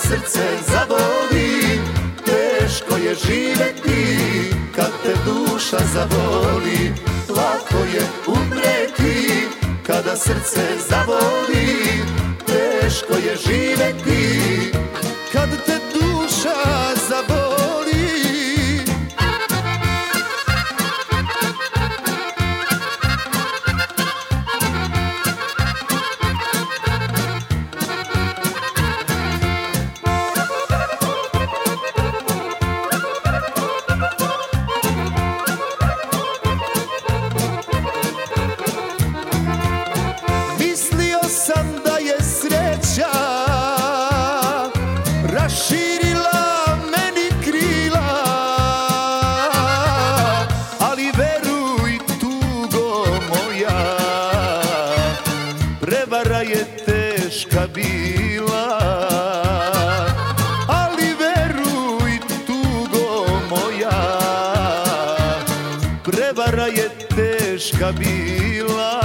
srce zavoli, teško je živeti kad te duša zavoli. Lako je umreti kada srce zavoli, teško je živeti kad te duša zavoli. Sam da je sreća raširila meni krila, ali veruj tugo moja, prevara je teška bila. Ali veruj tugo moja, prevara je teška bila.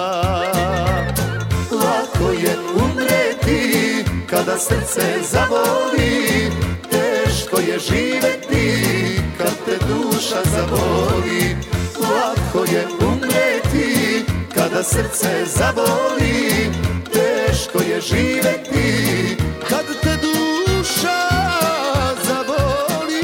Lako je umreti kada srce zavoli, teško je živeti kad te duša zavoli. Lako je umreti kada srce zavoli, teško je živeti kad te duša zavoli.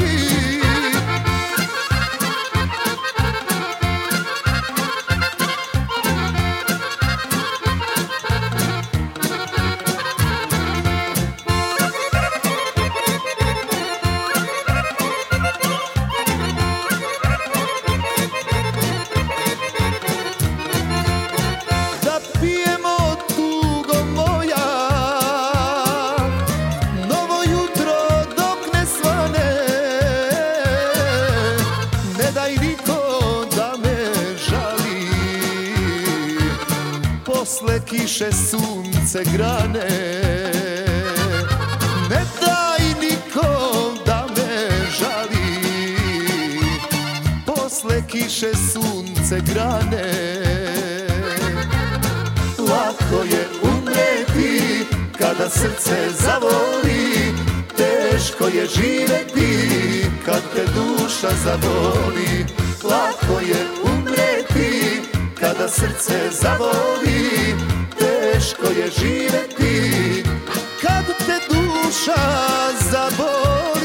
Posle kiše sunce grane, ne daj nikom da me žali. Posle kiše sunce grane, lako je umreti kada srce zavoli, teško je živeti kad te duša zavoli. Lako je umreti kada srce zavoli, teško je živeti kad te duša zavoli.